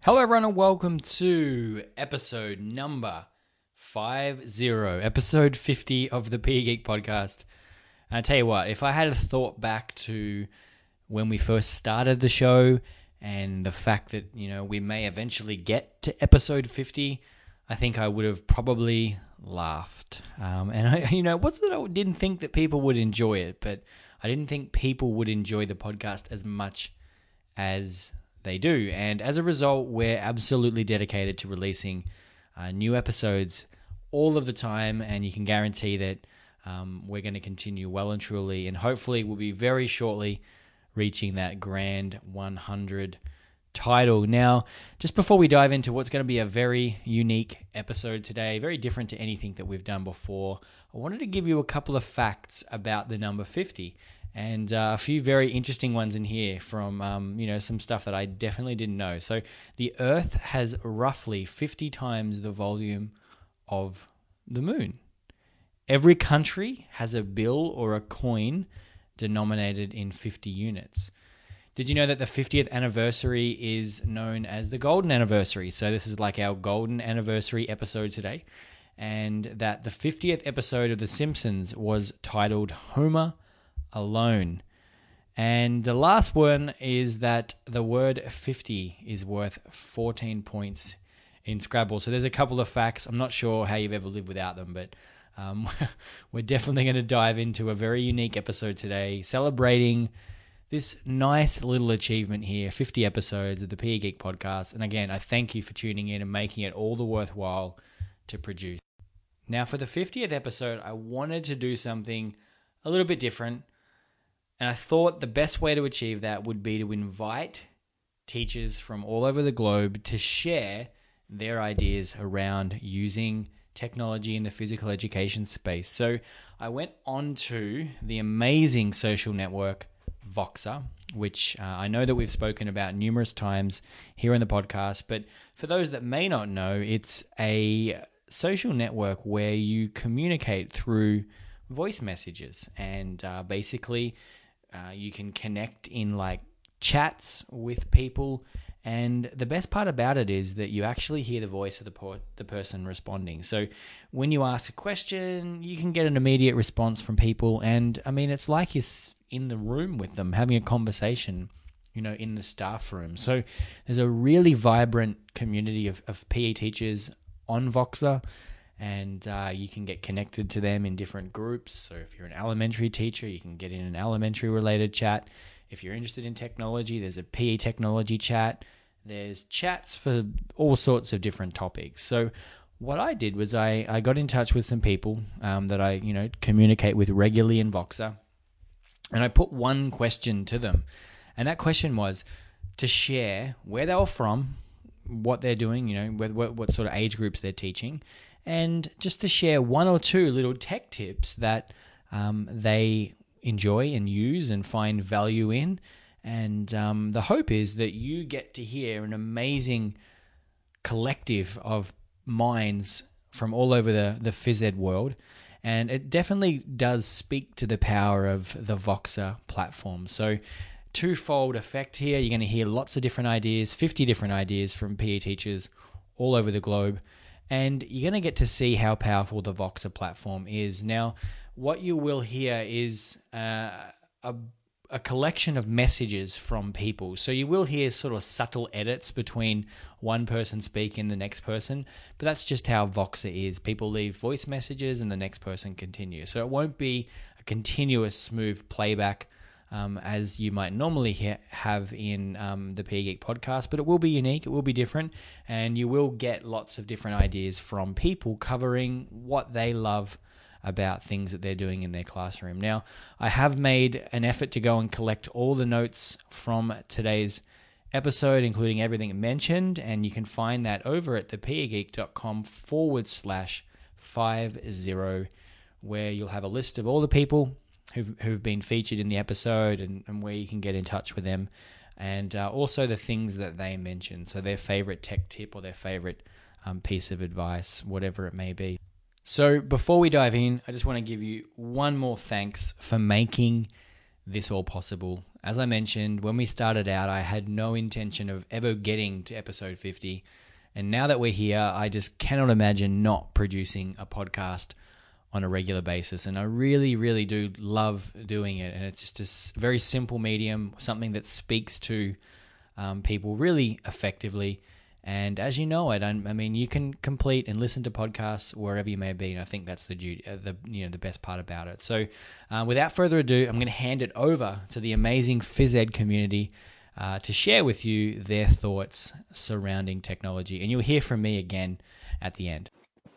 Hello everyone and welcome to episode number 50, episode 50 of the PE Geek podcast. And I tell you what, if I had a thought back to when we first started the show and the fact that, we may eventually get to episode 50, I think I would have probably laughed. It wasn't that I didn't think that people would enjoy it, but I didn't think people would enjoy the podcast as much as they do. And as a result, we're absolutely dedicated to releasing new episodes all of the time, and you can guarantee that we're going to continue well and truly, and hopefully we'll be very shortly reaching that grand 100 title. Now, just before we dive into what's going to be a very unique episode today, very different to anything that we've done before, I wanted to give you a couple of facts about the number 50. And a few very interesting ones in here from, some stuff that I definitely didn't know. So the Earth has roughly 50 times the volume of the moon. Every country has a bill or a coin denominated in 50 units. Did you know that the 50th anniversary is known as the Golden Anniversary? So this is like our Golden Anniversary episode today. And that the 50th episode of The Simpsons was titled Homer Alone. And the last one is that the word 50 is worth 14 points in Scrabble. So there's a couple of facts. I'm not sure how you've ever lived without them, but we're definitely going to dive into a very unique episode today, celebrating this nice little achievement here, 50 episodes of the PE Geek podcast. And again, I thank you for tuning in and making it all the worthwhile to produce. Now, for the 50th episode, I wanted to do something a little bit different. And I thought the best way to achieve that would be to invite teachers from all over the globe to share their ideas around using technology in the physical education space. So I went on to the amazing social network Voxer, which I know that we've spoken about numerous times here in the podcast. But for those that may not know, it's a social network where you communicate through voice messages, and basically you can connect in like chats with people, and the best part about it is that you actually hear the voice of the person responding. So when you ask a question, you can get an immediate response from people, and I mean, it's like you're in the room with them having a conversation, in the staff room. So there's a really vibrant community of PE teachers on Voxer, and you can get connected to them in different groups. So if you're an elementary teacher, you can get in an elementary related chat. If you're interested in technology, there's a PE technology chat. There's chats for all sorts of different topics. So what I did was I got in touch with some people that I communicate with regularly in Voxer, and I put one question to them. And that question was to share where they were from, what they're doing, what sort of age groups they're teaching, and just to share one or two little tech tips that they enjoy and use and find value in. And the hope is that you get to hear an amazing collective of minds from all over the phys ed world. And it definitely does speak to the power of the Voxer platform. So twofold effect here. You're going to hear lots of different ideas, 50 different ideas from PE teachers all over the globe. And you're going to get to see how powerful the Voxer platform is. Now, what you will hear is a collection of messages from people. So you will hear sort of subtle edits between one person speaking and the next person, but that's just how Voxer is. People leave voice messages and the next person continues. So it won't be a continuous smooth playback as you might normally have in the PE Geek podcast, but it will be unique, it will be different, and you will get lots of different ideas from people covering what they love about things that they're doing in their classroom. Now, I have made an effort to go and collect all the notes from today's episode, including everything mentioned, and you can find that over at thepegeek.com/50, where you'll have a list of all the people who've been featured in the episode and where you can get in touch with them, and also the things that they mentioned, so their favorite tech tip or their favorite piece of advice, whatever it may be. So before we dive in, I just want to give you one more thanks for making this all possible. As I mentioned, when we started out, I had no intention of ever getting to episode 50. And now that we're here, I just cannot imagine not producing a podcast on a regular basis. And I really, really do love doing it. And it's just a very simple medium, something that speaks to people really effectively. And as you know it, I mean, you can complete and listen to podcasts wherever you may be, and I think that's the best part about it. So, without further ado, I'm going to hand it over to the amazing phys ed community to share with you their thoughts surrounding technology, and you'll hear from me again at the end.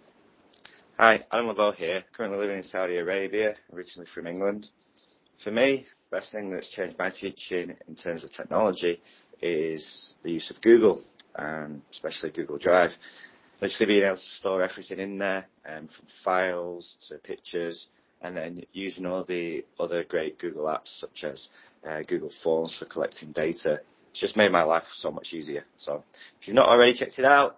Hi, I'm Lavelle here, currently living in Saudi Arabia, originally from England. For me, the best thing that's changed my teaching in terms of technology is the use of Google, especially Google Drive. Literally being able to store everything in there, from files to pictures, and then using all the other great Google apps such as Google Forms for collecting data. It's just made my life so much easier. So if you've not already checked it out,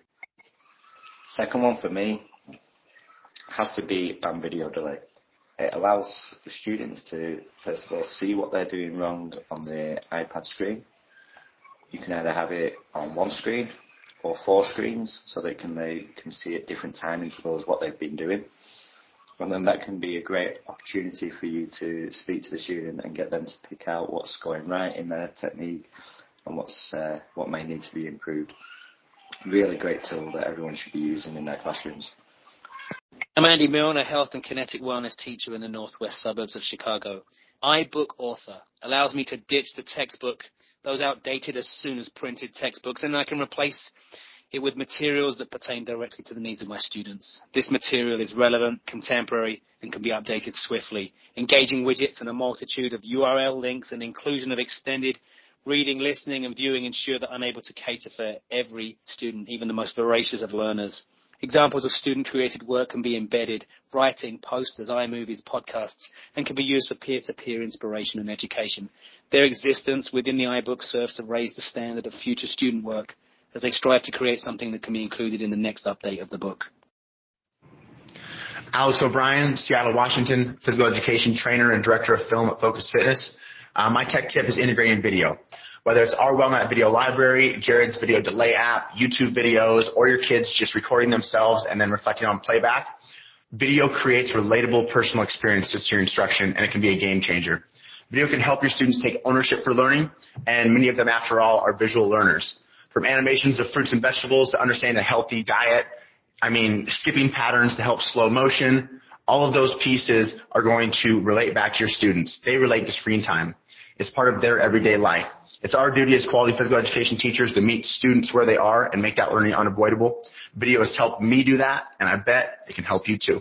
second one for me has to be band video delay. It allows the students to, first of all, see what they're doing wrong on the iPad screen. You can either have it on one screen or 4 screens, so they can see at different time intervals what they've been doing. And then that can be a great opportunity for you to speak to the student and get them to pick out what's going right in their technique and what may need to be improved. Really great tool that everyone should be using in their classrooms. I'm Andy Milne, a health and kinetic wellness teacher in the northwest suburbs of Chicago. iBook Author allows me to ditch the textbook, those outdated as soon as printed textbooks, and I can replace it with materials that pertain directly to the needs of my students. This material is relevant, contemporary, and can be updated swiftly. Engaging widgets and a multitude of URL links and inclusion of extended reading, listening, and viewing ensure that I'm able to cater for every student, even the most voracious of learners. Examples of student-created work can be embedded, writing, posters, iMovies, podcasts, and can be used for peer-to-peer inspiration and education. Their existence within the iBook serves to raise the standard of future student work as they strive to create something that can be included in the next update of the book. Alex O'Brien, Seattle, Washington, physical education trainer and director of film at Focus Fitness. My tech tip is integrating video. Whether it's our WellNet video library, Jared's video delay app, YouTube videos, or your kids just recording themselves and then reflecting on playback, video creates relatable personal experiences to your instruction, and it can be a game changer. Video can help your students take ownership for learning, and many of them, after all, are visual learners. From animations of fruits and vegetables to understanding a healthy diet, skipping patterns to help slow motion, all of those pieces are going to relate back to your students. They relate to screen time. It's part of their everyday life. It's our duty as quality physical education teachers to meet students where they are and make that learning unavoidable. Video has helped me do that, and I bet it can help you too.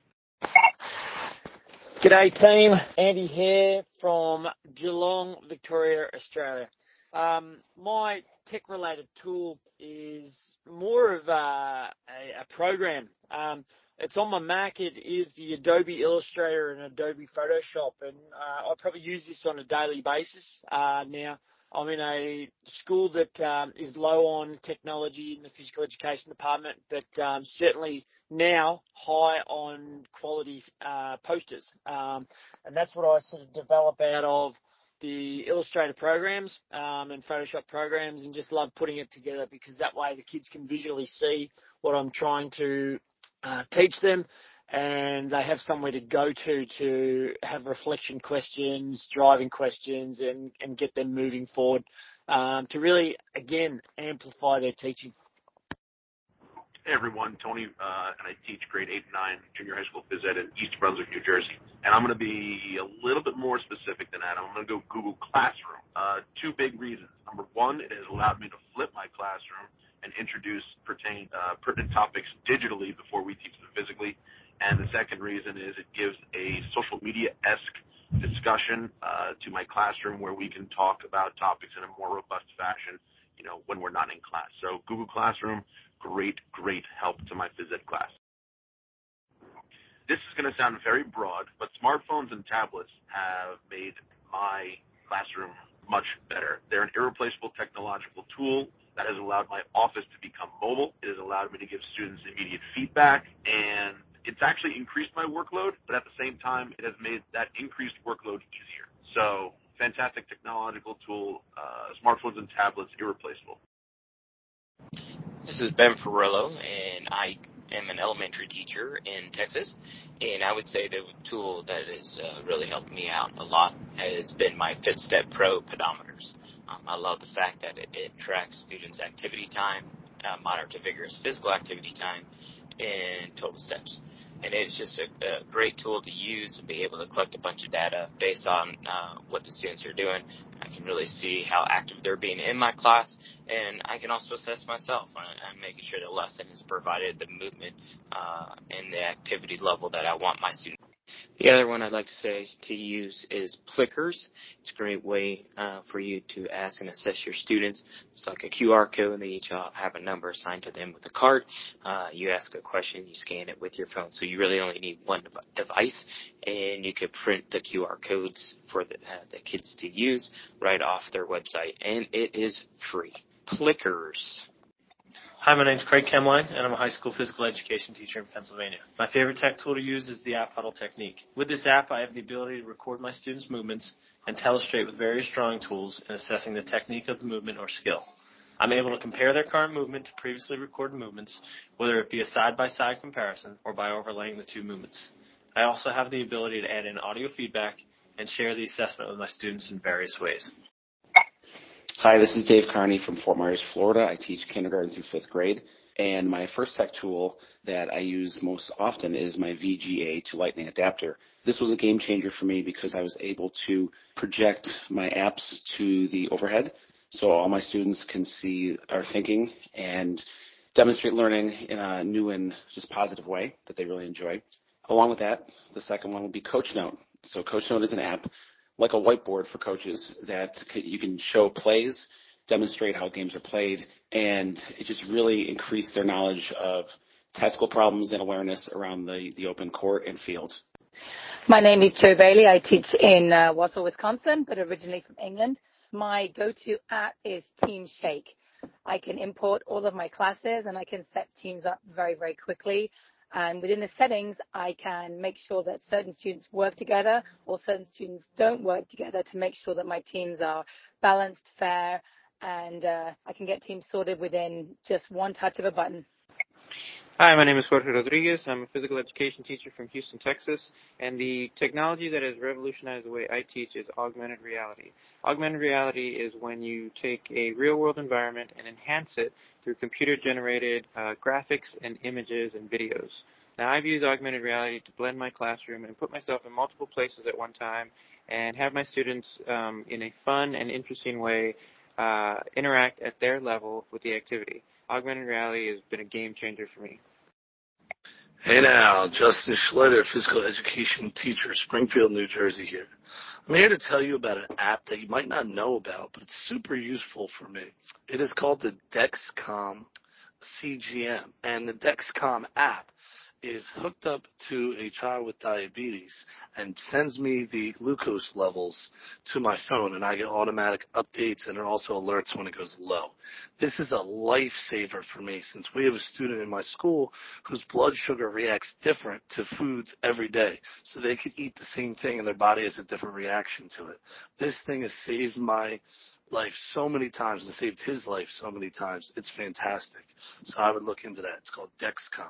G'day team, Andy here from Geelong, Victoria, Australia. My tech-related tool is more of a program. It's on my Mac. It is the Adobe Illustrator and Adobe Photoshop, and I probably use this on a daily basis. Now, I'm in a school that is low on technology in the physical education department, but certainly now high on quality posters. And that's what I sort of develop out of the Illustrator programs and Photoshop programs, and just love putting it together because that way the kids can visually see what I'm trying to teach them, and they have somewhere to go to have reflection questions, driving questions, and get them moving forward to really, again, amplify their teaching. Hey everyone, Tony, and I teach grade 8 and 9 junior high school phys ed in East Brunswick, New Jersey. And I'm going to be a little bit more specific than that. I'm going to go Google Classroom. 2 big reasons. Number 1, it has allowed me to flip my classroom and introduce pertinent topics digitally before we teach them physically. And the second reason is it gives a social media-esque discussion to my classroom where we can talk about topics in a more robust fashion, when we're not in class. So Google Classroom, great help to my phys ed class. This is going to sound very broad, but smartphones and tablets have made my classroom much better. They're an irreplaceable technological tool that has allowed my office to become mobile. It has allowed me to give students immediate feedback, and it's actually increased my workload, but at the same time, it has made that increased workload easier. So fantastic technological tool. Smartphones and tablets, irreplaceable. This is Ben Ferrillo, and I am an elementary teacher in Texas. And I would say the tool that has really helped me out a lot has been my FitStep Pro pedometers. I love the fact that it tracks students' activity time, moderate to vigorous physical activity time, and total steps. And it's just a great tool to use to be able to collect a bunch of data based on what the students are doing. I can really see how active they're being in my class, and I can also assess myself. I'm making sure the lesson has provided the movement and the activity level that I want my students. The other one I'd like to say to use is Plickers. It's a great way for you to ask and assess your students. It's like a QR code, and they each have a number assigned to them with a card. You ask a question, you scan it with your phone. So you really only need one device, and you could print the QR codes for the kids to use right off their website, and it is free. Plickers. Hi, my name's Craig Kemline, and I'm a high school physical education teacher in Pennsylvania. My favorite tech tool to use is the App Huddle Technique. With this app, I have the ability to record my students' movements and telestrate with various drawing tools in assessing the technique of the movement or skill. I'm able to compare their current movement to previously recorded movements, whether it be a side-by-side comparison or by overlaying the two movements. I also have the ability to add in audio feedback and share the assessment with my students in various ways. Hi, this is Dave Carney from Fort Myers, Florida. I teach kindergarten through 5th grade, and my first tech tool that I use most often is my VGA to Lightning adapter. This was a game changer for me because I was able to project my apps to the overhead so all my students can see our thinking and demonstrate learning in a new and just positive way that they really enjoy. Along with that, the second one would be CoachNote. So CoachNote is an app like a whiteboard for coaches that you can show plays, demonstrate how games are played, and it just really increased their knowledge of tactical problems and awareness around the open court and field. My name is Jo Bailey. I teach in Wausau, Wisconsin, but originally from England. My go-to app is Team Shake. I can import all of my classes and I can set teams up very, very quickly. And within the settings, I can make sure that certain students work together or certain students don't work together to make sure that my teams are balanced, fair, and I can get teams sorted within just one touch of a button. Hi, my name is Jorge Rodriguez. I'm a physical education teacher from Houston, Texas, and the technology that has revolutionized the way I teach is augmented reality. Augmented reality is when you take a real-world environment and enhance it through computer-generated graphics and images and videos. Now, I've used augmented reality to blend my classroom and put myself in multiple places at one time and have my students, in a fun and interesting way, interact at their level with the activity. Augmented reality has been a game changer for me. Hey now, Justin Schlitter, physical education teacher, Springfield, New Jersey here. I'm here to tell you about an app that you might not know about, but it's super useful for me. It is called the Dexcom CGM, and the Dexcom app is hooked up to a child with diabetes and sends me the glucose levels to my phone, and I get automatic updates, and it also alerts when it goes low. This is a lifesaver for me since we have a student in my school whose blood sugar reacts different to foods every day. So they could eat the same thing and their body has a different reaction to it. This thing has saved my life so many times and saved his life so many times. It's fantastic. So I would look into that. It's called Dexcom.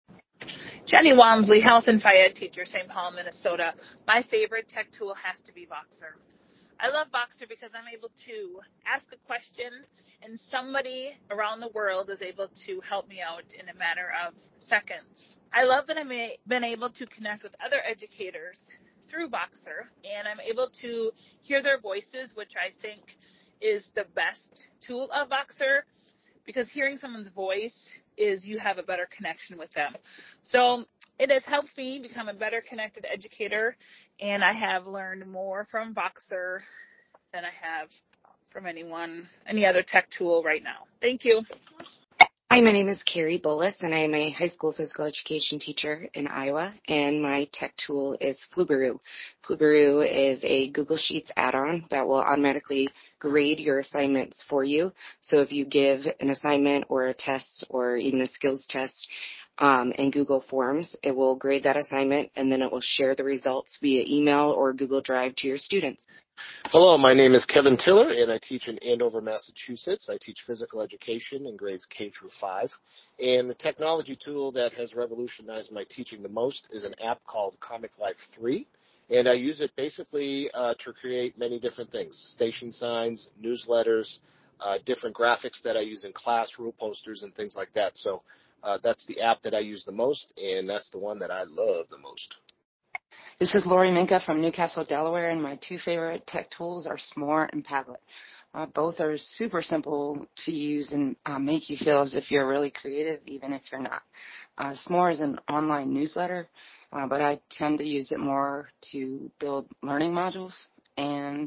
Jenny Walmsley, health and fire ed teacher, St. Paul, Minnesota. My favorite tech tool has to be Voxer. I love Voxer because I'm able to ask a question and somebody around the world is able to help me out in a matter of seconds. I love that I've been able to connect with other educators through Voxer, and I'm able to hear their voices, which I think is the best tool of Voxer, because hearing someone's voice is you have a better connection with them. So it has helped me become a better connected educator, and I have learned more from Voxer than I have from any other tech tool right now. Thank you. Hi, my name is Carrie Bullis, and I am a high school physical education teacher in Iowa, and my tech tool is Flubaroo. Flubaroo is a Google Sheets add-on that will automatically grade your assignments for you. So if you give an assignment or a test or even a skills test, and Google Forms. It will grade that assignment, and then it will share the results via email or Google Drive to your students. Hello, my name is Kevin Tiller, and I teach in Andover, Massachusetts. I teach physical education in grades K through 5. And the technology tool that has revolutionized my teaching the most is an app called Comic Life 3. And I use it basically to create many different things: station signs, newsletters, different graphics that I use in class, rule posters, and things like that. So that's the app that I use the most, and that's the one that I love the most. This is Lori Minka from Newcastle, Delaware, and my two favorite tech tools are S'more and Padlet. Both are super simple to use and make you feel as if you're really creative, even if you're not. S'more is an online newsletter, but I tend to use it more to build learning modules. And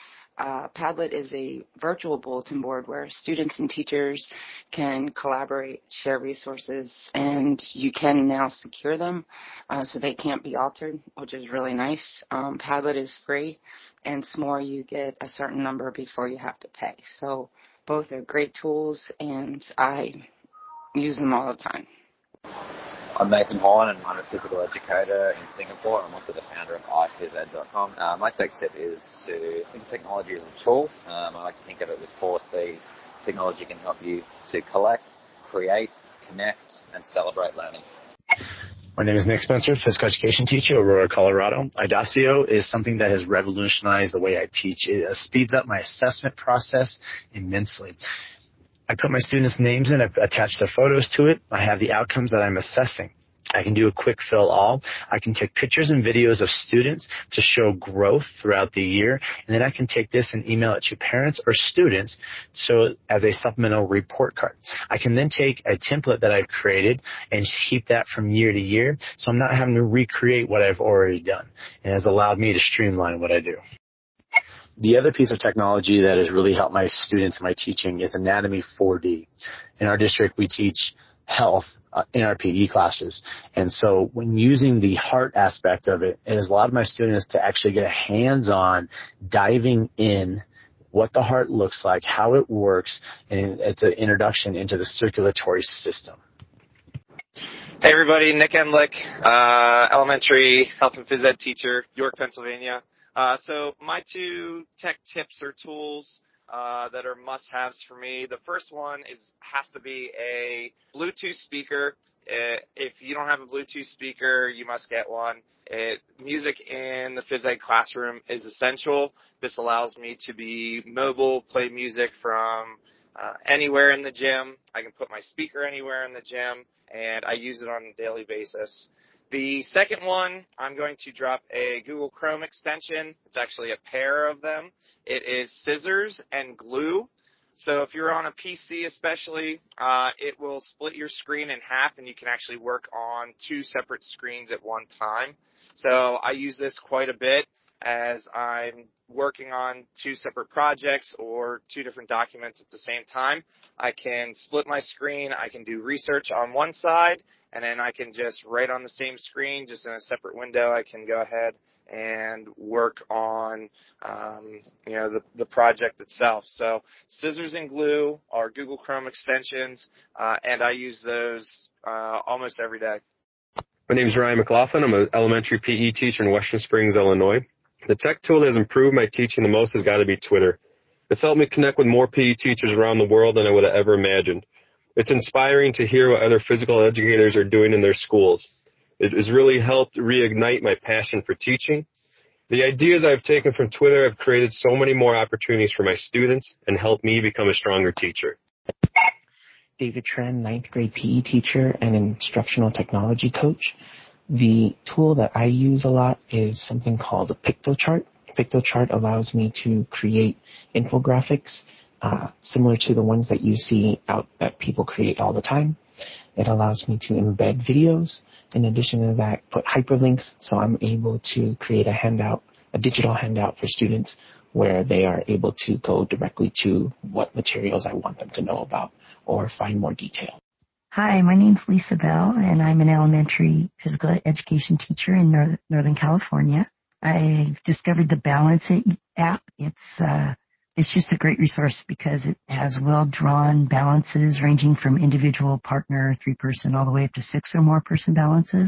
Padlet is a virtual bulletin board where students and teachers can collaborate, share resources, and you can now secure them so they can't be altered, which is really nice. Padlet is free, and S'more you get a certain number before you have to pay. So both are great tools, and I use them all the time. I'm Nathan Holland, and I'm a physical educator in Singapore. I'm also the founder of iphysed.com. My tech tip is to think of technology as a tool. I like to think of it with 4 C's. Technology can help you to collect, create, connect, and celebrate learning. My name is Nick Spencer, physical education teacher, Aurora, Colorado. Idacio is something that has revolutionized the way I teach. It speeds up my assessment process immensely. I put my students' names in, I attach their photos to it, I have the outcomes that I'm assessing. I can do a quick fill all. I can take pictures and videos of students to show growth throughout the year, and then I can take this and email it to parents or students so as a supplemental report card. I can then take a template that I've created and keep that from year to year, so I'm not having to recreate what I've already done. It has allowed me to streamline what I do. The other piece of technology that has really helped my students in my teaching is Anatomy 4D. In our district, we teach health in our PE classes. And so when using the heart aspect of it, it has allowed my students to actually get a hands-on diving in what the heart looks like, how it works, and it's an introduction into the circulatory system. Hey everybody, Nick Emlich, elementary health and phys ed teacher, York, Pennsylvania. So my 2 tech tips or tools that are must-haves for me. The first one has to be a Bluetooth speaker. If you don't have a Bluetooth speaker, you must get one. Music in the phys ed classroom is essential. This allows me to be mobile, play music from anywhere in the gym. I can put my speaker anywhere in the gym, and I use it on a daily basis. The second one, I'm going to drop a Google Chrome extension. It's actually a pair of them. It is scissors and glue. So if you're on a PC especially, it will split your screen in half, and you can actually work on 2 separate screens at one time. So I use this quite a bit as I'm working on 2 separate projects or 2 different documents at the same time. I can split my screen. I can do research on one side, and then I can just write on the same screen, just in a separate window. I can go ahead and work on, the project itself. So scissors and glue are Google Chrome extensions, and I use those almost every day. My name is Ryan McLaughlin. I'm an elementary PE teacher in Western Springs, Illinois. The tech tool that has improved my teaching the most has got to be Twitter. It's helped me connect with more PE teachers around the world than I would have ever imagined. It's inspiring to hear what other physical educators are doing in their schools. It has really helped reignite my passion for teaching. The ideas I've taken from Twitter have created so many more opportunities for my students and helped me become a stronger teacher. David Tren, 9th grade PE teacher and instructional technology coach. The tool that I use a lot is something called a PictoChart. PictoChart allows me to create infographics similar to the ones that you see out that people create all the time. It allows me to embed videos. In addition to that, put hyperlinks, so I'm able to create a digital handout for students where they are able to go directly to what materials I want them to know about or find more detail. Hi, my name's Lisa Bell, and I'm an elementary physical education teacher in Northern California. I discovered the Balance It app. It's it's just a great resource because it has well-drawn balances ranging from individual, partner, 3-person, all the way up to 6 or more person balances.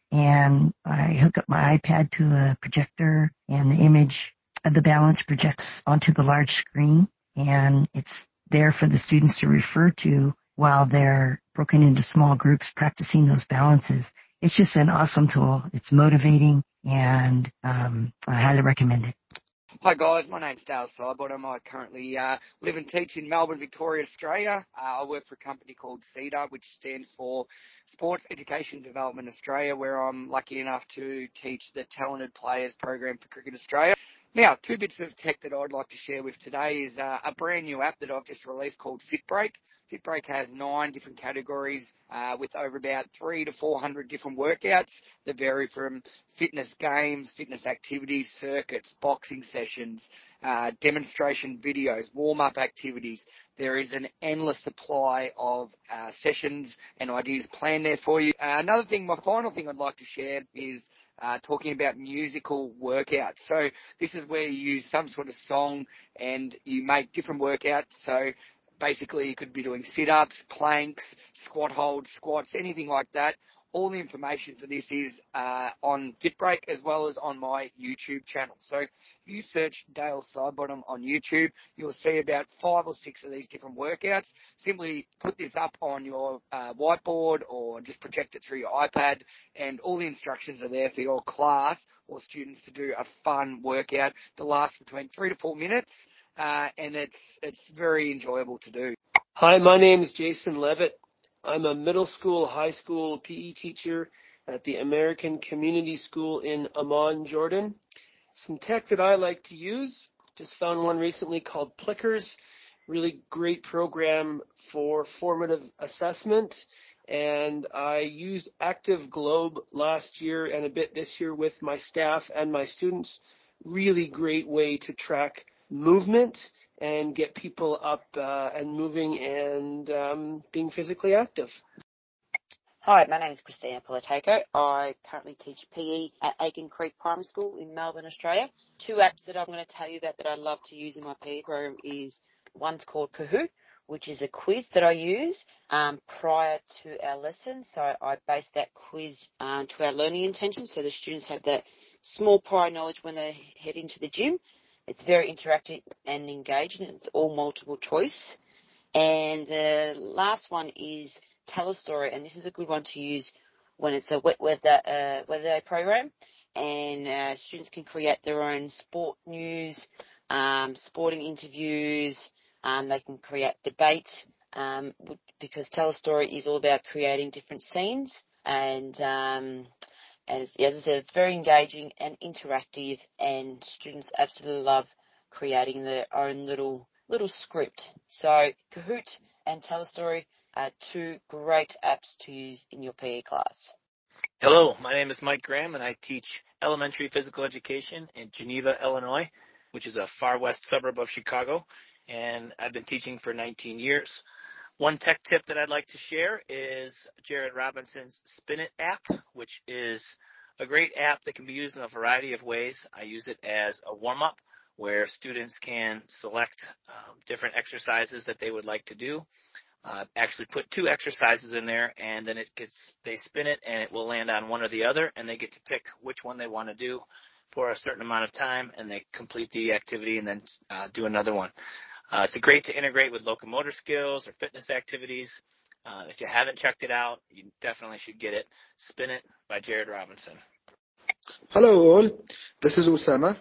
And I hook up my iPad to a projector, and the image of the balance projects onto the large screen, and it's there for the students to refer to while they're broken into small groups practicing those balances. It's just an awesome tool. It's motivating, and I highly recommend it. Hi guys, my name's Dale Sidebottom. I currently live and teach in Melbourne, Victoria, Australia. I work for a company called CEDA, which stands for Sports Education Development Australia, where I'm lucky enough to teach the Talented Players program for Cricket Australia. Now, 2 bits of tech that I'd like to share with today is a brand new app that I've just released called FitBreak. FitBreak has 9 different categories with over about 300 to 400 different workouts that vary from fitness games, fitness activities, circuits, boxing sessions, demonstration videos, warm-up activities. There is an endless supply of sessions and ideas planned there for you. My final thing I'd like to share is talking about musical workouts. So this is where you use some sort of song and you make different workouts. So basically, you could be doing sit-ups, planks, squat holds, squats, anything like that. All the information for this is on FitBreak as well as on my YouTube channel. So if you search Dale Sidebottom on YouTube, you'll see about 5 or 6 of these different workouts. Simply put this up on your whiteboard or just project it through your iPad, and all the instructions are there for your class or students to do a fun workout that lasts between 3 to 4 minutes, and it's very enjoyable to do. Hi, my name is Jason Levitt. I'm a middle school, high school PE teacher at the American Community School in Amman, Jordan. Some tech that I like to use, just found one recently called Plickers. Really great program for formative assessment. And I used Active Globe last year and a bit this year with my staff and my students. Really great way to track movement and get people up and moving and being physically active. Hi, my name is Christina Politeco. I currently teach PE at Aiken Creek Primary School in Melbourne, Australia. 2 apps that I'm going to tell you about that I love to use in my PE program is one's called Kahoot, which is a quiz that I use prior to our lesson. So I base that quiz to our learning intentions, so the students have that small prior knowledge when they head into the gym. It's very interactive and engaging. It's all multiple choice. And the last one is Tell a Story, and this is a good one to use when it's a wet weather day program, and students can create their own sport news, sporting interviews. They can create debates because Tell a Story is all about creating different scenes, and as I said, it's very engaging and interactive, and students absolutely love creating their own little script. So Kahoot and Tell a Story are 2 great apps to use in your PE class. Hello, my name is Mike Graham, and I teach elementary physical education in Geneva, Illinois, which is a far west suburb of Chicago, and I've been teaching for 19 years. One tech tip that I'd like to share is Jared Robinson's Spin It app, which is a great app that can be used in a variety of ways. I use it as a warm-up where students can select different exercises that they would like to do. Actually put 2 exercises in there, and then they spin it, and it will land on one or the other, and they get to pick which one they want to do for a certain amount of time, and they complete the activity and then do another one. It's great to integrate with locomotor skills or fitness activities. If you haven't checked it out, you definitely should get it. Spin It by Jared Robinson. Hello all, this is Usama.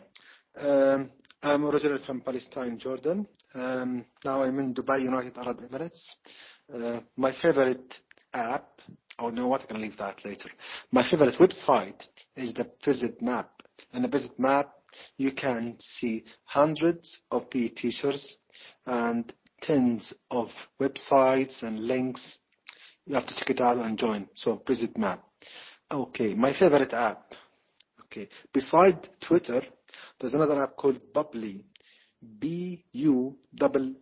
I'm originally from Palestine, Jordan. Now I'm in Dubai, United Arab Emirates. My favorite app, I'm going to leave that later. My favorite website is the Visit Map. In the Visit Map, you can see hundreds of PE teachers and tens of websites and links. You have to check it out and join. So Visit Map. Okay, my favorite app. Okay, beside Twitter, there's another app called Bubbly. Bubbli.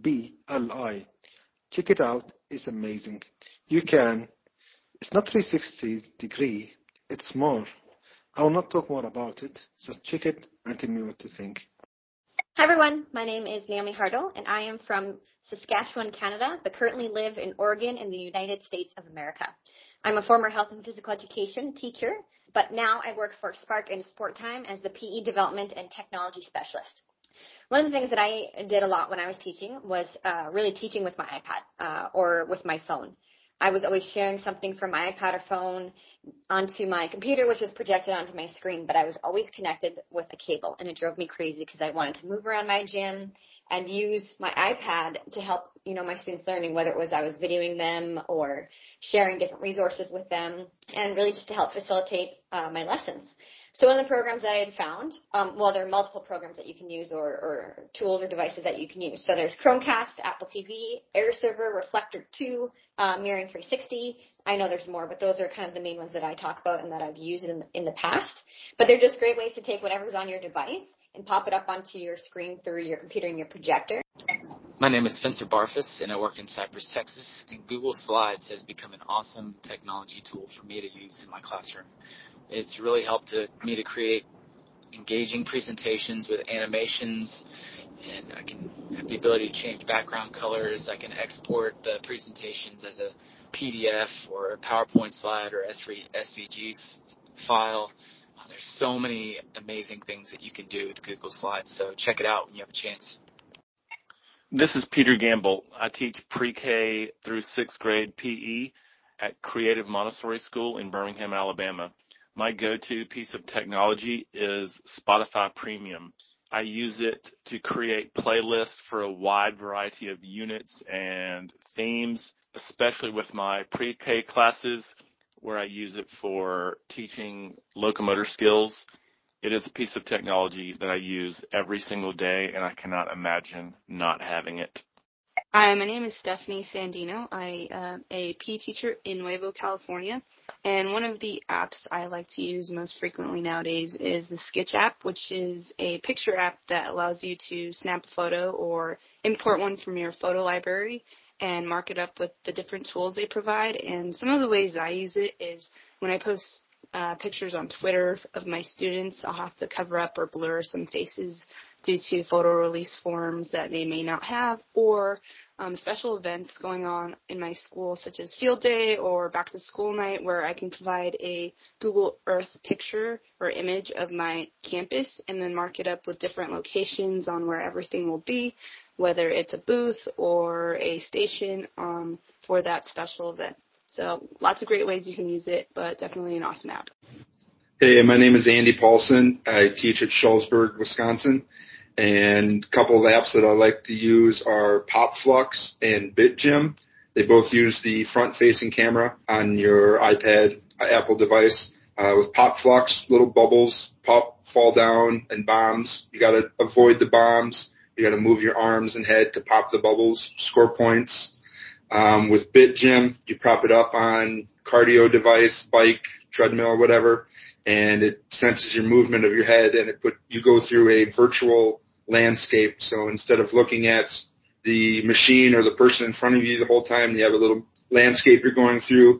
Check it out. It's amazing. It's not 360 degree. It's more. I will not talk more about it. Just check it and tell me what to think. Hi everyone, my name is Naomi Hartle and I am from Saskatchewan, Canada, but currently live in Oregon in the United States of America. I'm a former health and physical education teacher, but now I work for Spark and Sport Time as the PE development and technology specialist. One of the things that I did a lot when I was teaching was really teaching with my iPad or with my phone. I was always sharing something from my iPad or phone onto my computer, which was projected onto my screen, but I was always connected with a cable, and it drove me crazy because I wanted to move around my gym and use my iPad to help, my students learning, whether it was I was videoing them or sharing different resources with them, and really just to help facilitate my lessons. So one of the programs that I had found, there are multiple programs that you can use or tools or devices that you can use. So there's Chromecast, Apple TV, AirServer, Reflector 2, Mirroring 360. I know there's more, but those are kind of the main ones that I talk about and that I've used in the past. But they're just great ways to take whatever's on your device and pop it up onto your screen through your computer and your projector. My name is Spencer Barfus, and I work in Cypress, Texas, and Google Slides has become an awesome technology tool for me to use in my classroom. It's really helped me to create engaging presentations with animations, and I can have the ability to change background colors. I can export the presentations as a PDF or a PowerPoint slide or SVG file. There's so many amazing things that you can do with Google Slides, so check it out when you have a chance. This is Peter Gamble. I teach pre-K through 6th grade PE at Creative Montessori School in Birmingham, Alabama. My go-to piece of technology is Spotify Premium. I use it to create playlists for a wide variety of units and themes, especially with my pre-K classes where I use it for teaching locomotor skills. It is a piece of technology that I use every single day, and I cannot imagine not having it. Hi, my name is Stephanie Sandino. I am a PE teacher in Nuevo, California, and one of the apps I like to use most frequently nowadays is the Sketch app, which is a picture app that allows you to snap a photo or import one from your photo library and mark it up with the different tools they provide. And some of the ways I use it is when I post pictures on Twitter of my students, I'll have to cover up or blur some faces due to photo release forms that they may not have, or special events going on in my school, such as field day or back to school night, where I can provide a Google Earth picture or image of my campus and then mark it up with different locations on where everything will be, whether it's a booth or a station for that special event. So lots of great ways you can use it, but definitely an awesome app. Hey, my name is Andy Paulson. I teach at Shullsburg, Wisconsin. And a couple of apps that I like to use are PopFlux and BitGym. They both use the front-facing camera on your iPad, Apple device. With PopFlux, little bubbles fall down and bombs. You got to avoid the bombs. You got to move your arms and head to pop the bubbles, score points. With BitGym, you prop it up on cardio device, bike, treadmill, whatever, and it senses your movement of your head, and you go through a virtual landscape. So instead of looking at the machine or the person in front of you the whole time, you have a little landscape you're going through,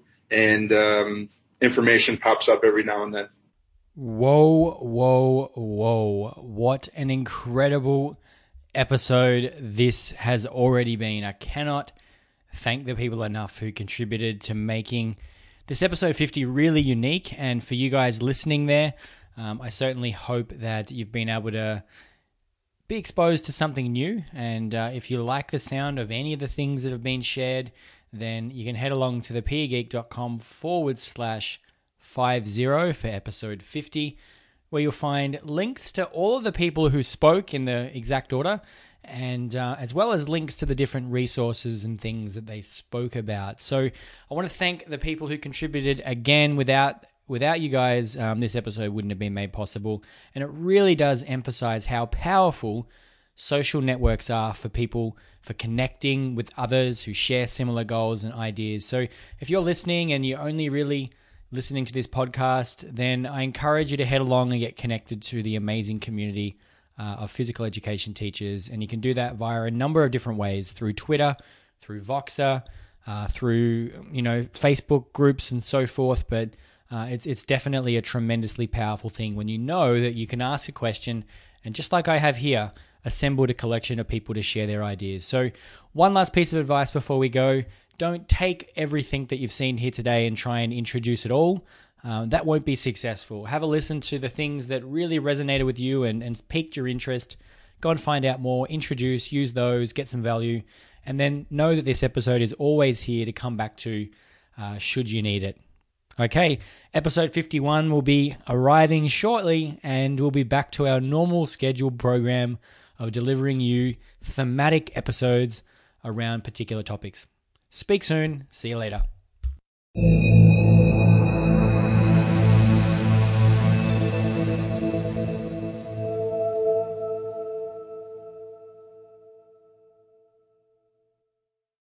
and information pops up every now and then. Whoa, whoa, whoa. What an incredible episode this has already been. I cannot thank the people enough who contributed to making this episode 50 really unique. And for you guys listening there, I certainly hope that you've been able to be exposed to something new. And if you like the sound of any of the things that have been shared, then you can head along to thepegeek.com/50 for episode 50, where you'll find links to all of the people who spoke in the exact order, and as well as links to the different resources and things that they spoke about. So I want to thank the people who contributed. Again, without you guys, this episode wouldn't have been made possible. And it really does emphasize how powerful social networks are for people, for connecting with others who share similar goals and ideas. So if you're listening and you're only really listening to this podcast, then I encourage you to head along and get connected to the amazing community of physical education teachers. And you can do that via a number of different ways, through Twitter, through Voxer, through Facebook groups and so forth. But it's definitely a tremendously powerful thing when you know that you can ask a question, and just like I have here, assembled a collection of people to share their ideas. So one last piece of advice before we go: don't take everything that you've seen here today and try and introduce it all. That won't be successful. Have a listen to the things that really resonated with you and piqued your interest. Go and find out more, introduce, use those, get some value, and then know that this episode is always here to come back to should you need it. Okay, episode 51 will be arriving shortly, and we'll be back to our normal scheduled program of delivering you thematic episodes around particular topics. Speak soon. See you later.